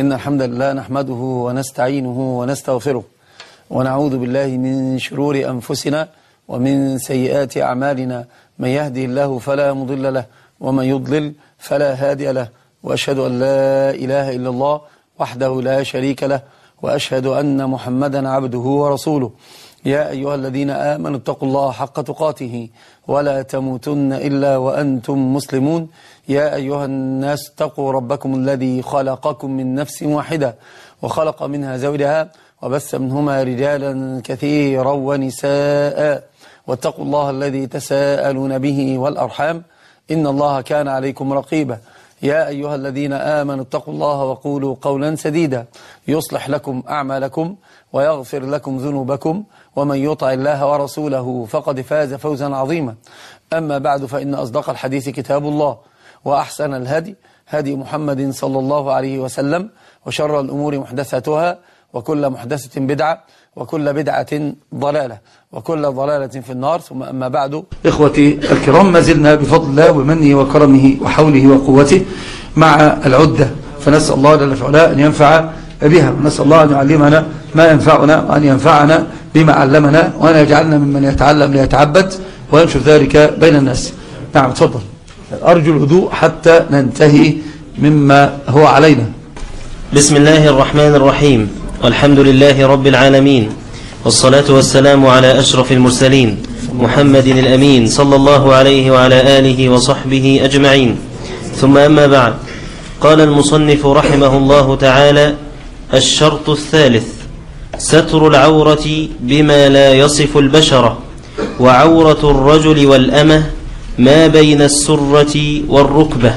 إن الحمد لله نحمده ونستعينه ونستغفره ونعوذ بالله من شرور أنفسنا ومن سيئات أعمالنا. من يهدي الله فلا مضل له ومن يضلل فلا هادي له، وأشهد أن لا إله إلا الله وحده لا شريك له، وأشهد أن محمدا عبده ورسوله. يا أيها الذين آمنوا اتقوا الله حق تقاته ولا تموتن إلا وأنتم مسلمون. يا أيها الناس اتقوا ربكم الذي خلقكم من نفس واحدة وخلق منها زوجها وبث منهما رجالا كثيرا ونساء، واتقوا الله الذي تساءلون به والأرحام إن الله كان عليكم رقيبا. يا أيها الذين آمنوا اتقوا الله وقولوا قولا سديدا يصلح لكم أعمالكم ويغفر لكم ذنوبكم، ومن يطع الله ورسوله فقد فاز فوزا عظيما. أما بعد، فإن أصدق الحديث كتاب الله، وأحسن الهدي هدي محمد صلى الله عليه وسلم، وشر الأمور محدثاتها، وكل محدثة بدعة، وكل بدعة ضلالة، وكل ضلالة في النار. ثم أما بعد، إخوتي الكرام، ما زلنا بفضل الله ومنه وكرمه وحوله وقوته مع العدة، فنسأل الله جل وعلا أن ينفع بها، ونسأل الله أن يعلمنا ما ينفعنا، وأن ينفعنا بما علمنا، وأن يجعلنا ممن يتعلم ليتعبد وينشر ذلك بين الناس. نعم، تفضل. أرجو الهدوء حتى ننتهي مما هو علينا. بسم الله الرحمن الرحيم، والحمد لله رب العالمين، والصلاة والسلام على أشرف المرسلين محمد الأمين صلى الله عليه وعلى آله وصحبه أجمعين. ثم أما بعد، قال المصنف رحمه الله تعالى: الشرط الثالث ستر العورة بما لا يصف البشرة، وعورة الرجل والأمة ما بين السرة والركبة،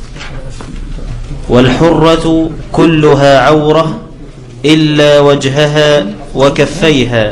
والحرة كلها عورة إلا وجهها وكفيها.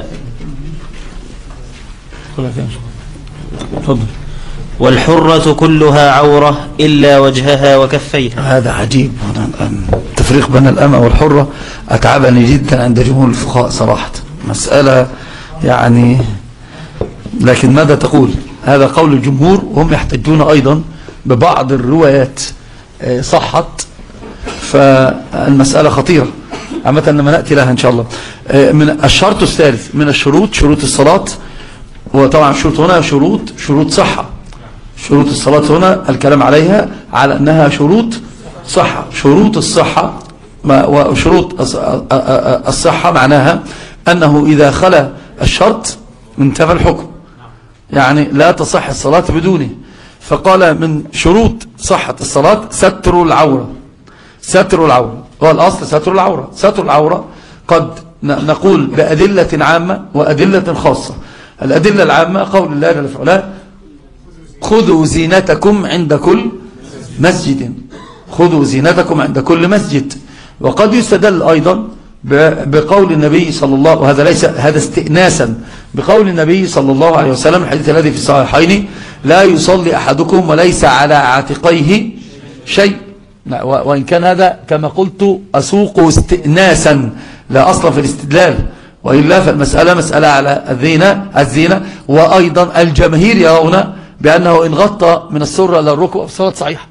والحرة كلها عورة إلا وجهها وكفيها. هذا عجيب، التفريق بين الأمة والحرة أتعبني جدا عند جمهور الفقهاء صراحة، مسألة يعني. لكن ماذا تقول؟ هذا قول الجمهور، وهم يحتجون أيضا ببعض الروايات صحت، فالمسألة خطيرة عامة لما نأتي لها إن شاء الله. من الشرط الثالث من الشروط، شروط الصلاة، وطبعا الشروط هنا شروط صحة. شروط الصلاة هنا الكلام عليها على أنها شروط صحة. شروط الصحة وشروط الصحة معناها أنه إذا خلا الشرط انتفى الحكم، يعني لا تصح الصلاة بدونه. فقال من شروط صحة الصلاة ستر العورة. ستر العورة هو الأصل، ستر العورة. ستر العورة قد نقول بأدلة عامة وأدلة خاصة. الأدلة العامة قول الله جل وعلا: خذوا زينتكم عند كل مسجد. خذوا زينتكم عند كل مسجد. وقد يستدل أيضا بقول النبي صلى الله، وهذا ليس هذا استئناسا بقول النبي صلى الله عليه وسلم، الحديث الذي في الصحيحين: لا يصلي أحدكم وليس على عاتقيه شيء. وإن كان هذا كما قلت أسوق استئناسا لا أصل في الاستدلال، وإلا فالمسألة مسألة على الزينة. وأيضا الجماهير يرون بأنه إن غطى من السرة إلى الركبة الصلاة صحيحة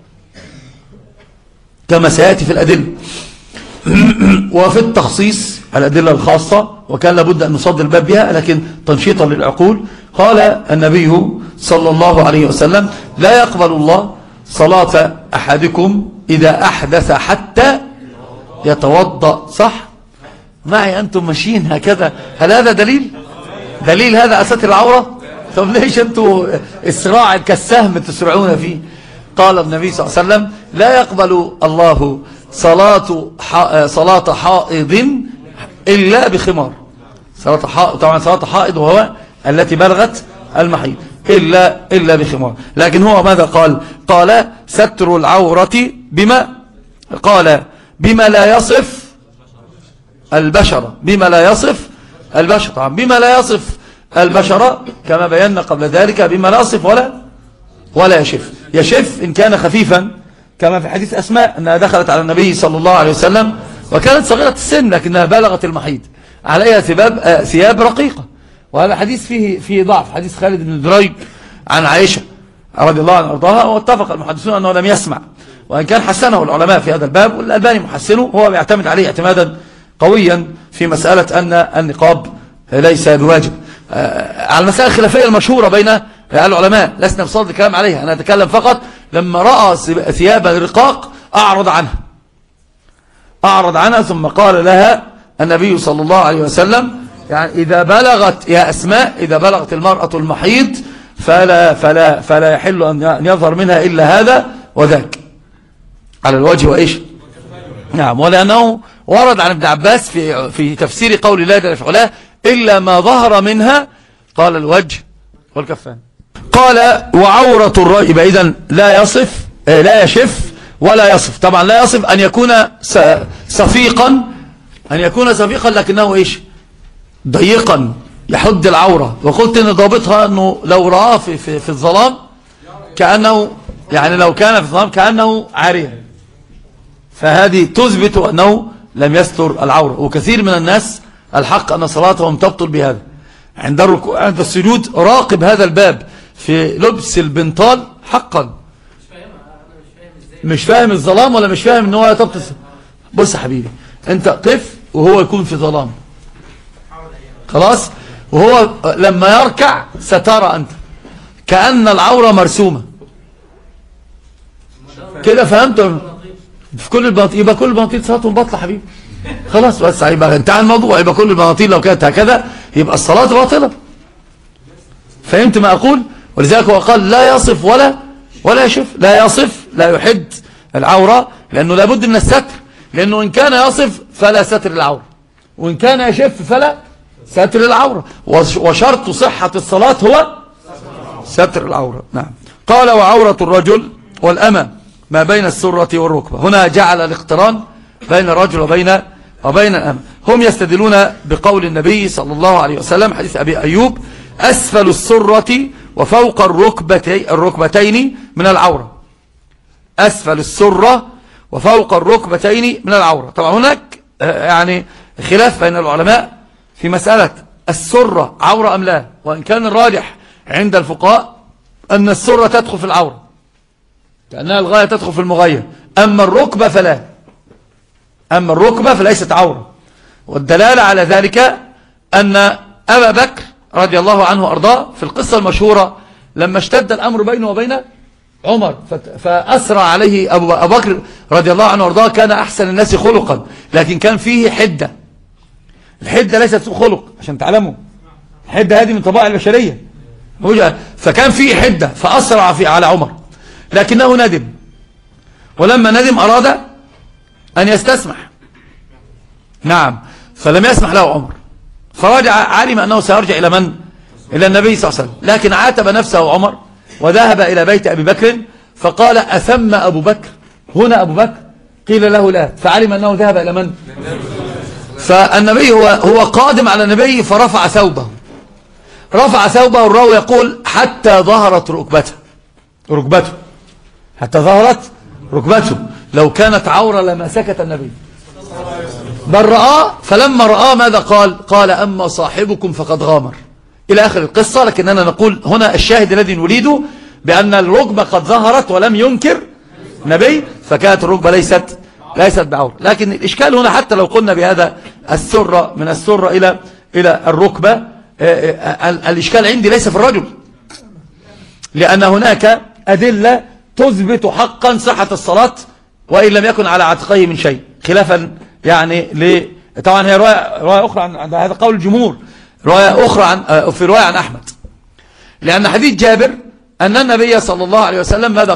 كما سيأتي في الأدلة. وفي التخصيص الأدلة الخاصة، وكان لابد أن نصدر الباب بها لكن تنشيطا للعقول، قال النبي صلى الله عليه وسلم: لا يقبل الله صلاة أحدكم إذا أحدث حتى يتوضأ. صح؟ معي أنتم ماشيين هكذا. هل هذا دليل هذا أستر العورة؟ طب ليش أنتم إسراع كالسهم تسرعون فيه؟ قال النبي صلى الله عليه وسلم: لا يقبل الله صلاة حائض إلا بخمار. صلاة حائض، طبعا صلاة حائض وهو التي بلغت المحيض، إلا بخمار. لكن هو ماذا قال؟ قال: ستر العورة بما لا يصف البشرة. بما لا يصف البشرة. طبعا بما لا يصف البشرة كما بينا قبل ذلك، بما لا يصف ولا يشف إن كان خفيفا، كما في حديث أسماء أنها دخلت على النبي صلى الله عليه وسلم وكانت صغيرة السن لكنها بلغت المحيض، عليها ثياب رقيقة. وهذا حديث فيه ضعف، حديث خالد بن دريج عن عائشة رضي الله عنها وارضاها، واتفق المحدثون أنه لم يسمع. وإن كان حسنه العلماء في هذا الباب، والألباني محسنه، هو بيعتمد عليه اعتمادا قويا في مسألة أن النقاب ليس بواجب. على المسألة الخلافية المشهورة بين العلماء لسنا بصدد الكلام عليها، أنا أتكلم فقط لما رأى ثياب الرقاق أعرض عنها ثم قال لها النبي صلى الله عليه وسلم يعني إذا بلغت يا أسماء، إذا بلغت المرأة المحيض فلا يحل أن يظهر منها إلا هذا وذاك على الوجه وإيش. نعم، ولأنه ورد عن ابن عباس في تفسير قول الله جل وعلا إلا ما ظهر منها قال الوجه والكفان. قال وعورة الرجل، يبقى إذن لا يشف ولا يصف. طبعا لا يصف أن يكون صفيقا، لكنه إيش ضيقا يحد العورة. وقلت إن ضابطها أنه لو رآه في الظلام كأنه، يعني لو كان في الظلام كأنه عاريا، فهذه تثبت أنه لم يستر العورة. وكثير من الناس الحق أن صلاتهم تبطل بهذا. عند السجود راقب هذا الباب في لبس البنطال حقا. مش فاهم الظلام ولا مش فاهم ان هو تبطل. بص يا حبيبي، انت قف وهو يكون في ظلام خلاص، وهو لما يركع سترى انت كأن العورة مرسومة كده، فهمت؟ في كل البناطيل، يبقى كل البناطيل صلاتهم باطلة حبيبي خلاص. بس يبقى انتهى الموضوع، يبقى كل البناطيل لو كانت هكذا يبقى الصلاة باطلة. فهمت ما أقول؟ ولذلك هو قال لا يصف ولا يشف. لا يصف، لا يحد العورة، لأنه لابد من الستر، لأنه إن كان يصف فلا ستر العورة، وإن كان يشف فلا ستر العورة. وشرط صحة الصلاة هو ستر العورة. نعم. قال وعورة الرجل والأمة ما بين السرة والركبة. هنا جعل الاقتران بين الرجل وبين الأمة. هم يستدلون بقول النبي صلى الله عليه وسلم حديث أبي أيوب أسفل السرة وفوق الركبتين من العورة. أسفل السرة وفوق الركبتين من العورة. طبعا هناك يعني خلاف بين العلماء في مسألة السرة عورة أم لا، وإن كان الراجح عند الفقهاء أن السرة تدخل في العورة كأنها الغاية تدخل في المغاية، أما الركبة فليست عورة. والدلالة على ذلك أن أبا بكر رضي الله عنه وأرضاه في القصة المشهورة لما اشتد الأمر بينه وبين عمر فأسرع عليه أبو بكر رضي الله عنه وأرضاه، كان أحسن الناس خلقا لكن كان فيه حدة. الحدة ليست سوء خلق عشان تعلموا، الحدة هذه من طبائع البشرية، فكان فيه حدة فأسرع على عمر، لكنه ندم، ولما ندم أراد أن يستسمح. نعم، فلم يسمح له عمر، فرجع علم أنه سيرجع إلى من؟ إلى النبي صلى الله عليه وسلم، لكن عاتب نفسه عمر وذهب إلى بيت أبي بكر فقال أثم أبو بكر هنا أبو بكر؟ قيل له لا، فعلم أنه ذهب إلى من؟ فالنبي هو قادم على النبي فرفع ثوبه، الراوي يقول حتى ظهرت ركبته حتى ظهرت ركبته. لو كانت عورة لما سكت النبي، بل رآه، فلما رآه ماذا قال أما صاحبكم فقد غامر إلى آخر القصة. لكننا نقول هنا الشاهد الذي نريده بأن الركبة قد ظهرت ولم ينكر نبي، فكانت الركبة ليست بعورة. لكن الإشكال هنا حتى لو قلنا بهذا السرة من السرة إلى الركبة، الإشكال عندي ليس في الرجل، لأن هناك أدلة تثبت حقا صحة الصلاة وإن لم يكن على عاتقيه من شيء، خلافا يعني طبعا هي رواية أخرى عن هذا قول الجمهور، رواية أخرى في رواية عن أحمد، لأن حديث جابر أن النبي صلى الله عليه وسلم ماذا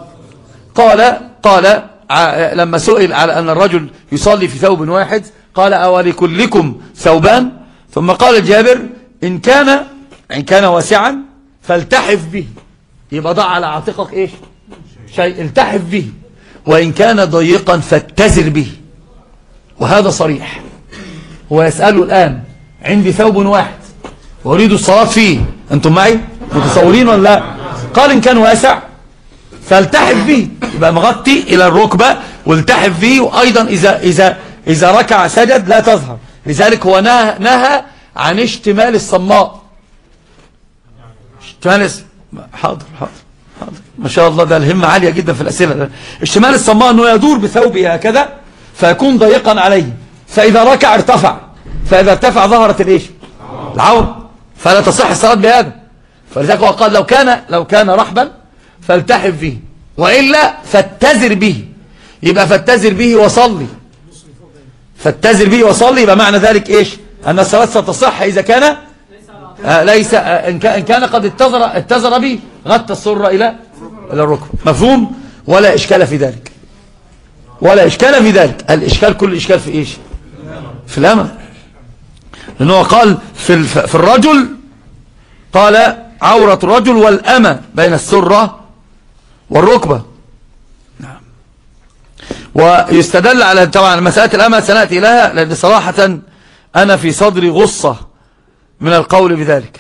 قال لما سئل على أن الرجل يصلي في ثوب واحد قال أولكلكم ثوبان؟ ثم قال جابر إن كان واسعا فالتحف به، يبقى ضع على عاتقك إيش شيء التحف به، وإن كان ضيقا فاتزر به. وهذا صريح. هو يسأله الآن عندي ثوب واحد وأريد الصلاة فيه، أنتم معي متصورين ولا لا؟ قال إن كان واسع فالتحف به، يبقى مغطي إلى الركبة والتحف به، وأيضا إذا ركع سجد لا تظهر. لذلك هو نهى عن اشتمال الصماء. حاضر ما شاء الله، ده الهمة عالية جدا في الأسئلة. الشمال الصماء أنه يدور بثوبه هكذا فيكون ضيقا عليه، فإذا ركع ارتفع، فإذا ارتفع ظهرت الإيش؟ العورة، فلا تصح الصلاة بهذا. فلذلك هو قال لو كان رحبا فالتحف به، وإلا فاتزر به. يبقى فاتزر به وصلي، فاتزر به وصلي، يبقى معنى ذلك إيش؟ أن الصلاة ستصح إذا كان ليس إن كان قد اتزر به، غطى السرة إلى الركبة. مفهوم؟ ولا إشكال في ذلك، ولا إشكال في ذلك. الإشكال كل إشكال في إيش؟ في الأمة. لأنه قال في الرجل، قال عورة الرجل والأمة بين السرة والركبة. نعم. ويستدل على طبعا مسألة الأمة سنأتي لها، لأن صراحة أنا في صدري غصة من القول بذلك.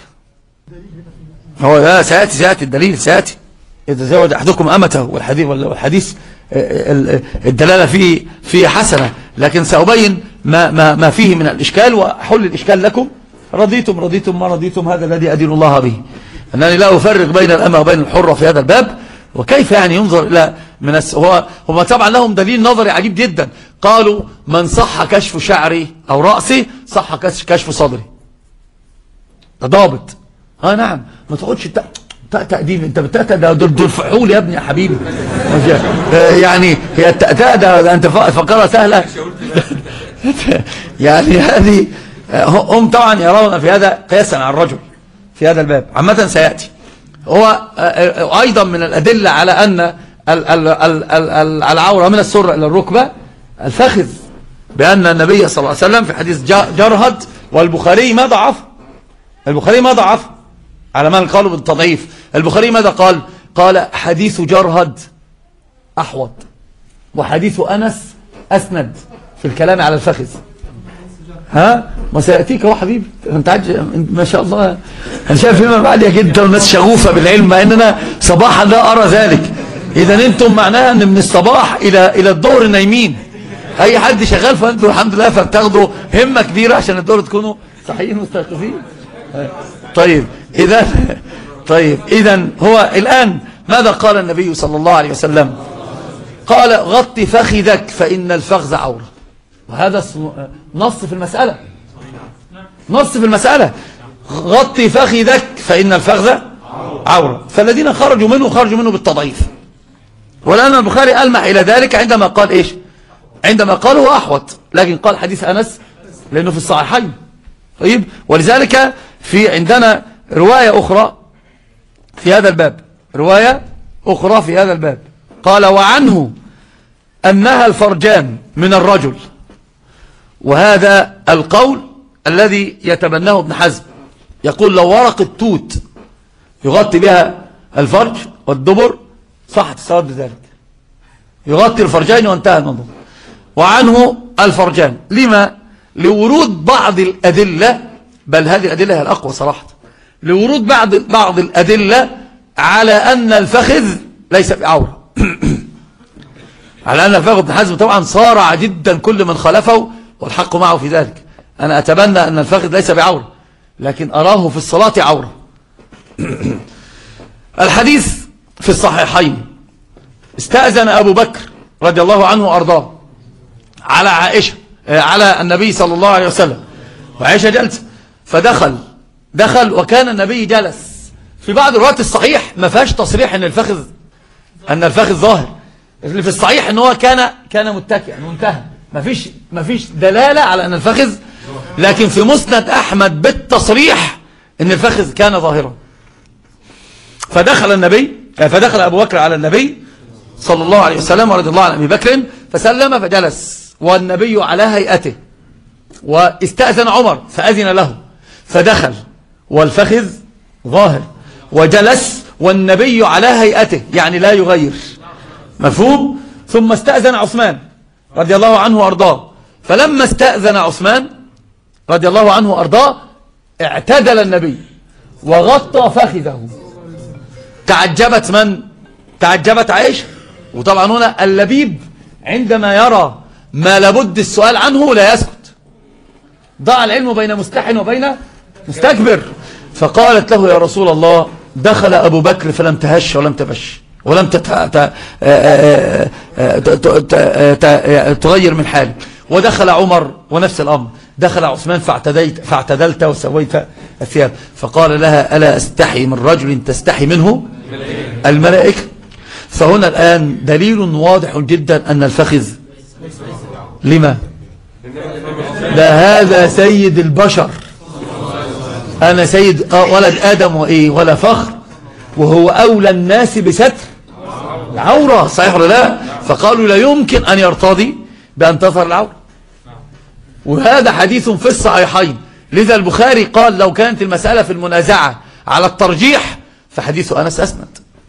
هو سيأتي الدليل، سيأتي إذا زوج أحدكم أمته، والحديث الدلالة فيه حسنة، لكن سأبين ما فيه من الإشكال وحل الإشكال لكم. رضيتم ما رضيتم، هذا الذي أدين الله به، أنني لا أفرق بين الأمة وبين الحرة في هذا الباب. وكيف يعني ينظر إلى هم طبعا لهم دليل نظري عجيب جدا. قالوا من صح كشف شعري أو رأسي صح كشف صدري. ده ضابط. نعم، ما تقعدش تقديم، انت بتأتأ دول فحول يا ابني يا حبيبي. يعني هي التأتأ ده انت فكرها سهلة. يعني هذه هم طبعا يرون في هذا قياسا على الرجل في هذا الباب. عامة سيأتي. هو أيضا من الأدلة على أن العورة من السرة إلى الركبة الفخذ، بأن النبي صلى الله عليه وسلم في حديث جرهد، والبخاري ما ضعف، البخاري ما ضعف على من قالوا بالتضعيف. البخاري ماذا قال؟ قال حديث جرهد أحوط، وحديث أنس أسند في الكلام على الفخذ. ما سيأتيك هو حبيبي، انت ما شاء الله انا شايف فيما بعد جدا، والناس شغوفة بالعلم، مع اننا صباحا لا ارى ذلك. اذا انتم معناها ان من الصباح الى الظهر نايمين. اي حد شغال فانتم الحمد لله فبتاخدوا همة كبيرة عشان الظهر تكونوا صحيين مستيقظين. طيب اذا هو الان ماذا قال النبي صلى الله عليه وسلم؟ قال غط فخذك فإن الفخذ عورة. وهذا نص في المسألة، نص في المسألة، غط فخذك فإن الفخذ عورة. فالذين خرجوا منه بالتضعيف. والآن البخاري ألمح إلى ذلك عندما قال إيش؟ عندما قال هو أحوط، لكن قال حديث أنس لأنه في الصحيحين. طيب، ولذلك في عندنا رواية أخرى في هذا الباب، رواية أخرى في هذا الباب، قال وعنه أنها الفرجان من الرجل. وهذا القول الذي يتبناه ابن حزم، يقول لو ورقة توت يغطي بها الفرج والدبر صحت الصلاة بذلك، يغطي الفرجين وانتهى الموضوع. وعنه الفرجان لما؟ لورود بعض الأدلة، بل هذه الأدلة هي الأقوى صراحة، لورود بعض الأدلة على أن الفخذ ليس بعورة. على أن الفخذ. ابن حزم طبعا صارع جدا كل من خالفه، والحق معه في ذلك. أنا أتبنى أن الفخذ ليس بعورة، لكن أراه في الصلاة عورة. الحديث في الصحيحين، استأذن أبو بكر رضي الله عنه وأرضاه على عائشة، على النبي صلى الله عليه وسلم، وعائشة جلسة، فدخل وكان النبي جلس. في بعض روايات الصحيح ما فيهاش تصريح أن الفخذ ظاهر. اللي في الصحيح أنه هو كان متكئا وانتهى، ما فيش دلالة على أن الفخذ. لكن في مسند أحمد بالتصريح أن الفخذ كان ظاهرا. فدخل أبو بكر على النبي صلى الله عليه وسلم ورضي الله عن أبي بكر فسلم فجلس، والنبي على هيئته. واستأذن عمر فأذن له، فدخل والفخذ ظاهر، وجلس والنبي على هيئته، يعني لا يغير. مفهوم؟ ثم استأذن عثمان رضي الله عنه وأرضاه، فلما استأذن عثمان رضي الله عنه وأرضاه اعتدل النبي وغطى فخذه. تعجبت من؟ تعجبت عائشة. وطبعا هنا اللبيب عندما يرى ما لابد السؤال عنه لا يسكت. ضاع العلم بين مستحن وبين مستكبر. فقالت له يا رسول الله دخل أبو بكر فلم تهش ولم تبش ولم تغير من حاله، ودخل عمر ونفس الأمر، دخل عثمان فاعتدلت وسويت الثياب، فقال لها ألا أستحي من رجل تستحي منه الملائكة. فهنا الآن دليل واضح جدا أن الفخذ لما لا، هذا سيد البشر، أنا سيد ولد آدم وإيه ولا فخر، وهو أولى الناس بستر العورة، صحيح ولا لا؟ فقالوا لا يمكن أن يرتضي بأن تظهر العورة، وهذا حديث في الصحيحين. لذا البخاري قال لو كانت المسألة في المنازعة على الترجيح فحديث أنس أسند.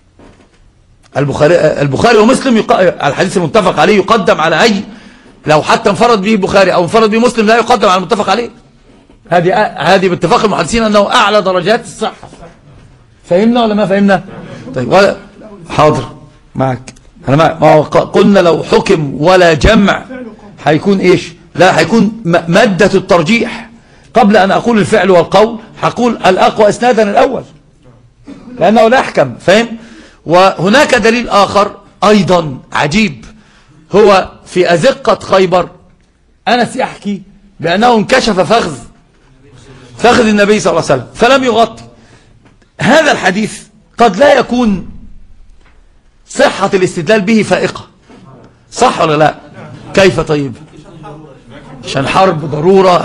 البخاري ومسلم الحديث المتفق عليه يقدم على أي، لو حتى انفرد به البخاري أو انفرد به مسلم لا يقدم على المتفق عليه. هذه باتفاق المحدثين أنه أعلى درجات الصحة. فهمنا ولا ما فهمنا؟ طيب ولا حاضر معك أنا معك. ما قلنا لو حكم ولا جمع هيكون إيش؟ لا، هيكون مادة الترجيح. قبل أن أقول الفعل والقول هقول الأقوى إسنادا الأول لأنه لا يحكم، فهم؟ وهناك دليل آخر أيضا عجيب، هو في أزقة خيبر أنس يحكي بأنه انكشف فخذ النبي صلى الله عليه وسلم فلم يغطي. هذا الحديث قد لا يكون صحة الاستدلال به فائقة، صح ولا لا؟ كيف طيب؟ عشان حرب ضرورة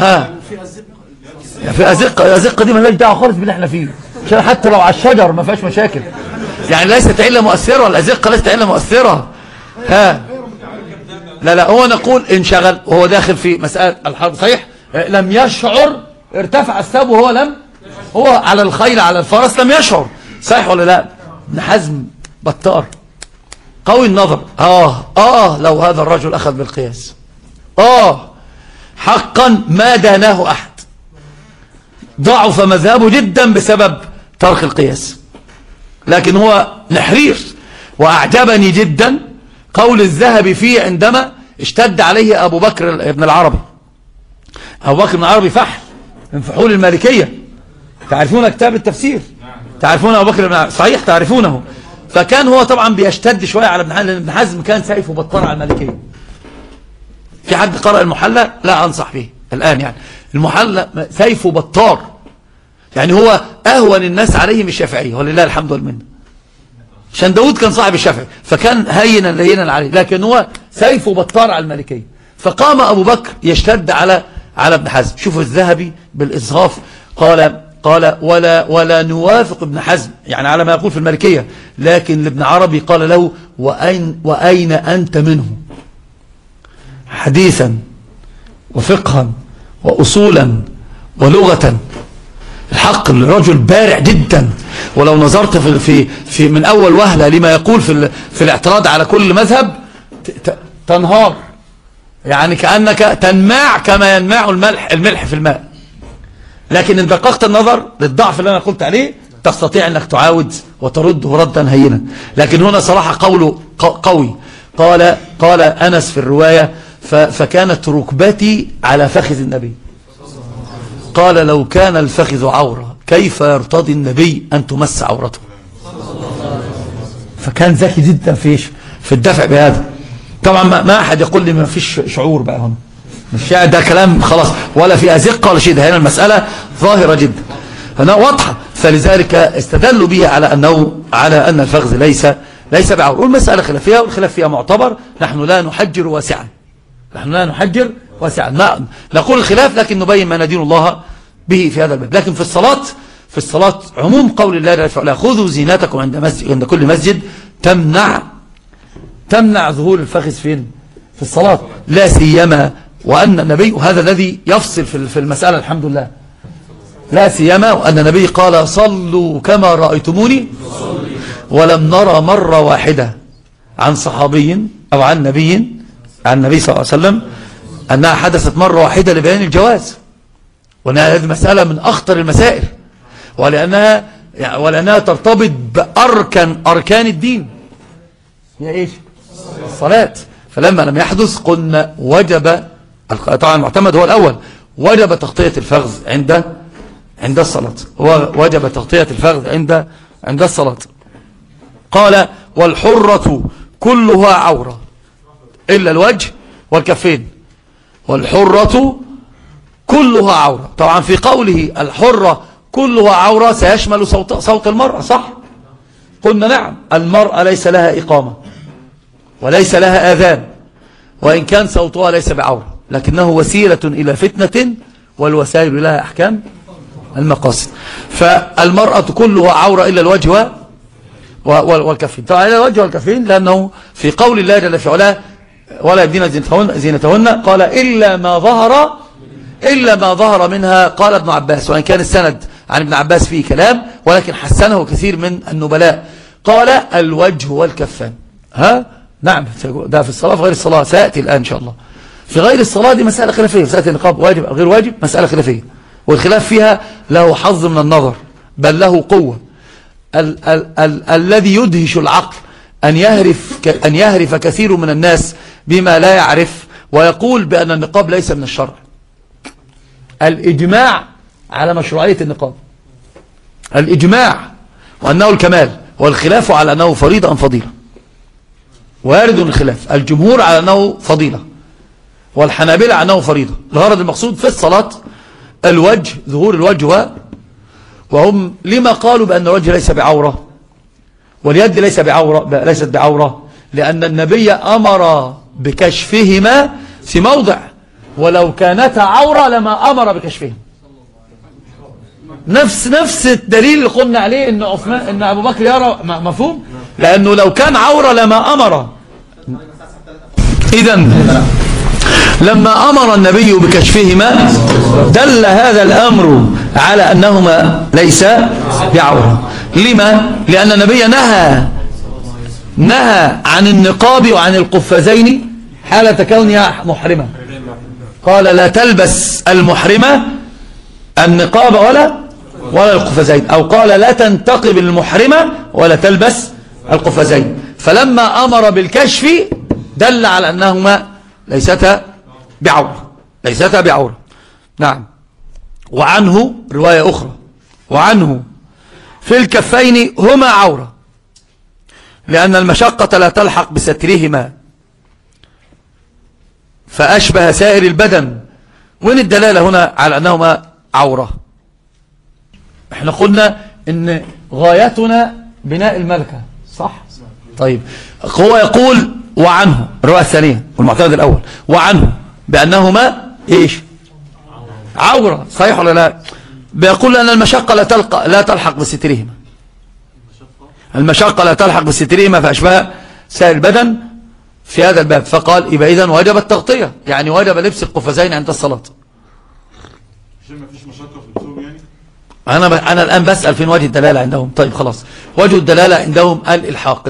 في أزقة دي مالهاش دعوة خالص باللي احنا فيه، عشان حتى لو على الشجر ما فيهاش مشاكل، يعني ليست علة مؤثرة، والأزقة ليست علة مؤثرة. لا هو نقول انشغل وهو داخل في مسألة الحرب، صحيح لم يشعر، ارتفع الثوب وهو هو على الخيل على الفرس لم يشعر، صحيح ولا لا؟ ابن حزم بطار قوي النظر، لو هذا الرجل أخذ بالقياس حقا ما داناه أحد، ضعف مذهبه جدا بسبب ترك القياس. لكن هو نحرير، وأعجبني جدا قول الذهبي فيه عندما اشتد عليه أبو بكر ابن العربي. أبو بكر ابن العربي فحل من فحول المالكية، تعرفون كتاب التفسير، تعرفون أبو بكر ابن العربي، صحيح تعرفونه. فكان هو طبعا بيشتد شوية على ابن حزم، لأن ابن حزم كان سيفه بطار على المالكية. في حد قرأ المحلى؟ لا أنصح به الآن، يعني المحلى سيفه بطار، يعني هو أهون الناس عليه من الشافعية ولله الحمد والمنه، عشان داود كان صاحب الشافعي فكان هينا لينا عليه، لكن هو سيفه بطار على المالكية. فقام أبو بكر يشتد على ابن حزم. شوفوا الذهبي بالإصغاف قال ولا نوافق ابن حزم، يعني على ما يقول في المالكية، لكن لابن عربي قال له وأين أنت منه حديثا وفقها وأصولا ولغة. الحق الرجل بارع جدا، ولو نظرت في من أول وهلة لما يقول في الاعتراض على كل مذهب تنهار، يعني كأنك تنماع كما ينماع الملح في الماء. لكن إن دققت النظر للضعف اللي أنا قلت عليه تستطيع أنك تعاود وترده ردا هينا. لكن هنا صراحة قوله قوي. قال أنس في الرواية فكانت ركبتي على فخذ النبي. قال لو كان الفخذ عورة كيف يرتضي النبي أن تمس عورته؟ فكان ذكي جدا في الدفع بهذا. طبعا ما أحد يقول لي ما فيش شعور بقى هنا، مش ده كلام خلاص، ولا في أزقة ولا شيء، ده هنا المسألة ظاهرة جدا هنا واضحة. فلذلك استدلوا به على أن الفخذ ليس بعور. والمسألة خلافية، والخلاف فيها معتبر. نحن لا نحجر واسعا، نقول الخلاف لكن نبين ما ندين الله به في هذا الباب. لكن في الصلاة عموم قول الله لا خذوا زينتكم عند كل مسجد تمنع ظهور الفخذ فين؟ في الصلاة، لا سيما وأن النبي، وهذا الذي يفصل في المسألة الحمد لله، لا سيما وأن النبي قال صلوا كما رأيتموني، ولم نرى مرة واحدة عن صحابي أو عن النبي صلى الله عليه وسلم أنها حدثت مرة واحدة لبيان الجواز، وأن هذه مسألة من أخطر المسائل، ولأنها ترتبط بأركان الدين، هي إيش؟ الصلاة. فلما لم يحدث قلنا وجب، طبعا المعتمد هو الأول، وجب تغطية الفخذ عند الصلاة، وجب تغطية الفخذ عند الصلاة. قال والحرة كلها عورة إلا الوجه والكفين. والحرة كلها عورة. طبعا في قوله الحرة كلها عورة سيشمل صوت المرأة، صح؟ قلنا نعم، المرأة ليس لها إقامة وليس لها آذان، وإن كان صوتها ليس بعورة، لكنه وسيلة إلى فتنة، والوسائل لها أحكام المقاصد. فالمرأة كلها عورة إلا الوجه والكفين. طبعا إلا الوجه والكفين لأنه في قول الله جل في علاه ولا يبدين زينتهن قال إلا ما ظهر منها. قال ابن عباس، وإن كان السند عن ابن عباس فيه كلام ولكن حسنه كثير من النبلاء، قال الوجه والكفان. نعم، ده في الصلاة في غير الصلاة سيأتي الآن إن شاء الله. في غير الصلاة دي مسألة خلافية، مسألة النقاب واجب أو غير واجب مسألة خلافية، والخلاف فيها له حظ من النظر بل له قوة. الذي يدهش العقل أن يهرف كثير من الناس بما لا يعرف ويقول بأن النقاب ليس من الشرع. الإجماع على مشروعية النقاب، الإجماع وأنه الكمال، والخلاف على أنه فريضة أم فضيلة، وارد الخلاف. الجمهور على أنه فضيلة، والحنابلة على أنه فريضة. الغرض المقصود في الصلاة الوجه، ظهور الوجه، وهم لما قالوا بأن الوجه ليس بعورة واليد ليست بعورة، لأن النبي أمر بكشفهما في موضع، ولو كانتا عورة لما أمر بكشفهما. نفس الدليل اللي قلنا عليه ان عثمان ان ابو بكر يرى، مفهوم، لانه لو كان عورة لما امر. اذن لما امر النبي بكشفهما دل هذا الامر على انهما ليس بعورة. لما؟ لان النبي نهى عن النقاب وعن القفازين حالة كونها محرمة. قال لا تلبس المحرمة النقاب ولا القفازين، أو قال لا تنتقب المحرمة ولا تلبس القفازين. فلما أمر بالكشف دل على أنهما ليستا بعورة. نعم. وعنه رواية أخرى، وعنه في الكفين هما عورة لأن المشقة لا تلحق بسترهما فأشبه سائر البدن. وين الدلالة هنا على أنهما عورة؟ احنا قلنا ان غايتنا بناء الملكة، صح؟ طيب هو يقول وعنه الرواية الثانية والمعتمد الأول، وعنه بأنهما ايش؟ عورة، صحيح ولا لا؟ بيقول أن المشقة لا تلحق بسترهما، المشقة لا تلحق بسترهما فأشبه سائر البدن في هذا الباب. فقال يبقى إذن وجب التغطية، يعني وجب لبس القفازين عند الصلاة. ما فيش مشقة في اللزوم يعني؟ أنا الآن بسأل فين وجه الدلالة عندهم. طيب خلاص، وجه الدلالة عندهم الإلحاق،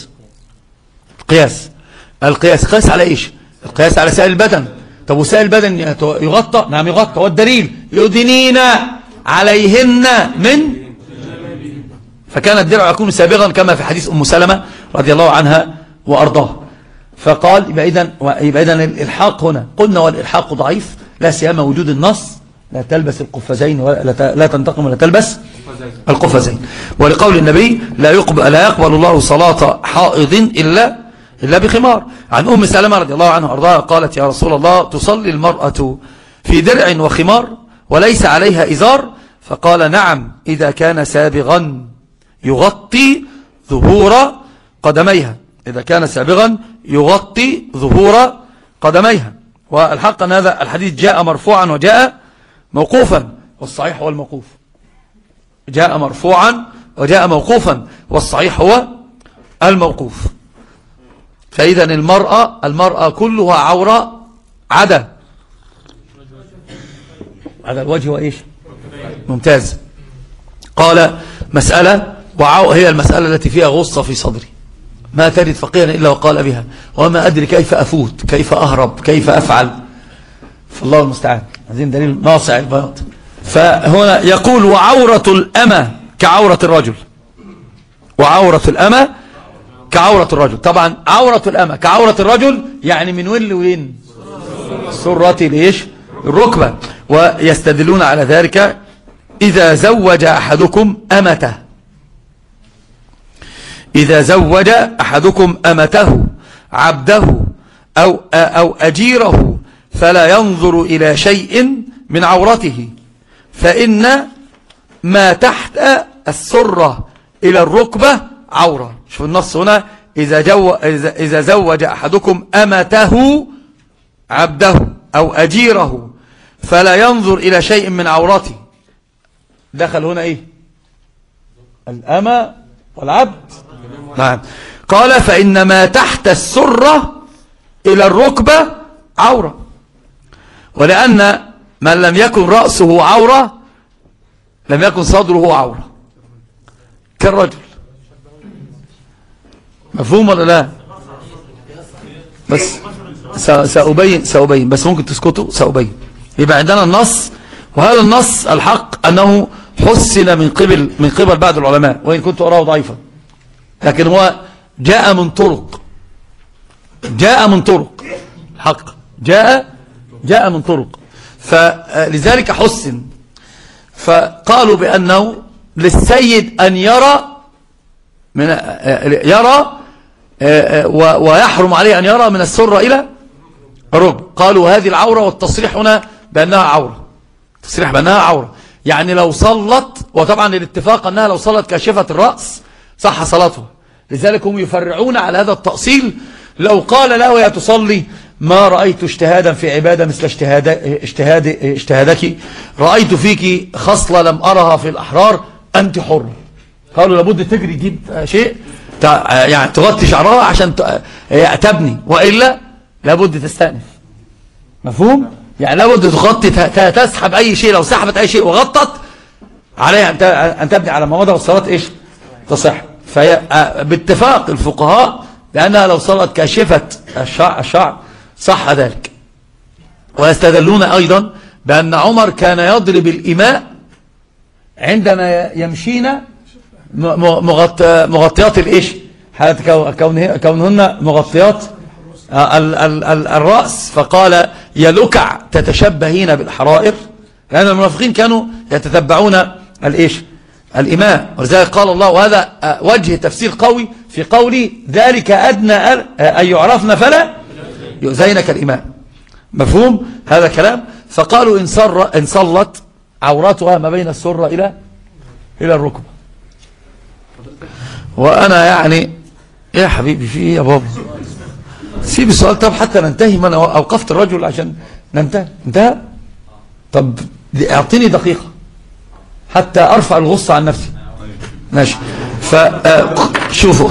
القياس على إيش؟ القياس على سائر البدن. طب وسائر البدن يغطى؟ نعم يغطى. والدليل يدنين عليهن من، فكان الدرع يكون سابغا كما في حديث أم سلمة رضي الله عنها وأرضاه. فقال يبقى إذن الإلحاق هنا قلنا والإلحاق ضعيف، لا سيما وجود النص لا تلبس القفازين لا تنتقم ولا تلبس القفازين. ولقول النبي لا يقبل الله صلاة حائض إلا بخمار. عن أم سلمة رضي الله عنها وأرضاها قالت يا رسول الله تصلي المرأة في درع وخمار وليس عليها إزار؟ فقال نعم إذا كان سابغا يغطي ظهور قدميها، إذا كان سابغا يغطي ظهور قدميها. والحق أن هذا الحديث جاء مرفوعا وجاء موقوفا، والصحيح هو الموقوف. جاء مرفوعا وجاء موقوفا، والصحيح هو الموقوف. فإذا المرأة كلها عورة عدا الوجه وإيش؟ ممتاز. قال مسألة هي المسألة التي فيها غصة في صدري، ما تجد فقيها إلا وقال بها، وما أدري كيف أفوت، كيف أهرب، كيف أفعل، فالله المستعان. هذين دليل ناصع البياض. فهنا يقول وعورة الأمة كعورة الرجل، وعورة الأمة كعورة الرجل. طبعا عورة الأمة كعورة الرجل يعني من وين لوين؟ سرة ليش؟ الركبة. ويستدلون على ذلك إذا زوج أحدكم أمته، إذا زوج أحدكم أمته عبده أو أجيره فلا ينظر إلى شيء من عورته، فإن ما تحت السرة إلى الركبة عورة. شوف النص هنا، إذا زوج أحدكم أمته عبده أو أجيره فلا ينظر إلى شيء من عورته. دخل هنا إيه؟ الأمة والعبد. نعم. قال فإن ما تحت السرة إلى الركبة عورة، ولأن من لم يكن رأسه عورة لم يكن صدره عورة كالرجل. مفهوم ولا لا؟ بس سأبين بس ممكن تسكتوا. سأبين. يبقى عندنا النص، وهذا النص الحق أنه حسن من قبل بعض العلماء، وإن كنت أراه ضعيفا، لكن هو جاء من طرق حق، جاء من طرق، فلذلك حسن. فقالوا بأنه للسيد أن يرى ويحرم عليه أن يرى من السرة إلى الركبة. قالوا هذه العورة، والتصريح هنا بأنها عورة، تصريح بأنها عورة، يعني لو صلت، وطبعا الاتفاق أنها لو صلت كاشفة الرأس صح صلاتها. لذلك هم يفرعون على هذا التأصيل. لو قال له يا تصلي ما رأيت اجتهادا في عبادة مثل اجتهادك، رأيت فيك خصلة لم أرها في الأحرار، أنت حر. قالوا لابد تجري تجيب شيء يعني تغطي شعرها عشان تبني، وإلا لابد تستأنف. مفهوم؟ يعني لابد تغطي، تسحب أي شيء. لو سحبت أي شيء وغطت عليها أن تبني على ما مضى، والصلاة إيش تصح. باتفاق الفقهاء لأنها لو صلت كاشفة الشعر صح ذلك. ويستدلون أيضا بأن عمر كان يضرب الإماء عندما يمشين مغطيات الإيش، كونهن مغطيات الرأس، فقال يلكع تتشبهين بالحرائر، لأن المنافقين كانوا يتتبعون الإيش الإماء. ولذلك قال الله، وهذا وجه تفسير قوي في قولي ذلك أدنى أن يعرفن فلا يؤذينك الإماء. مفهوم هذا كلام؟ فقالوا إن صلت عورتها ما بين السرة إلى الركبة. وأنا يعني يا حبيبي في إيه يا بابا؟ سيب السؤال طب حتى ننتهي، ما أنا أوقفت الرجل عشان انتهى. طب اعطيني دقيقة حتى أرفع الغصة عن نفسي. ماشي. فشوفوا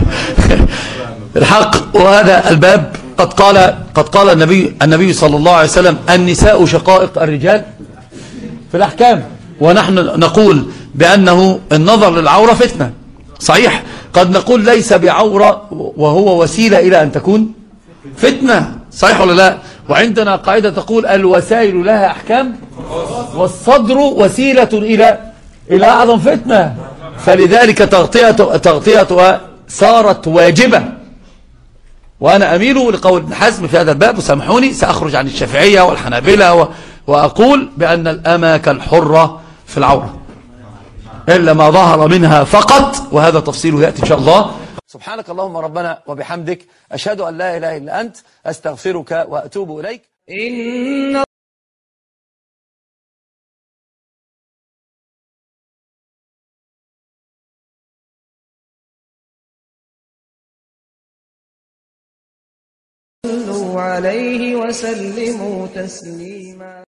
الحق، وهذا الباب قد قال النبي صلى الله عليه وسلم النساء شقائق الرجال في الأحكام، ونحن نقول بأنه النظر للعورة فتنة. صحيح، قد نقول ليس بعورة وهو وسيلة إلى أن تكون فتنة. صحيح ولا لا؟ وعندنا قاعدة تقول الوسائل لها أحكام، والصدر وسيلة إلى أعظم فتنة، فلذلك تغطيتها صارت واجبة. وأنا أميل لقول ابن حزم في هذا الباب، وسامحوني سأخرج عن الشافعية والحنابلة وأقول بأن الأمة كالحرة في العورة إلا ما ظهر منها فقط، وهذا تفصيله يأتي إن شاء الله. سبحانك اللهم ربنا وبحمدك، أشهد أن لا إله إلا أنت، أستغفرك وأتوب إليك. إن صلوا عليه وسلموا تسليما.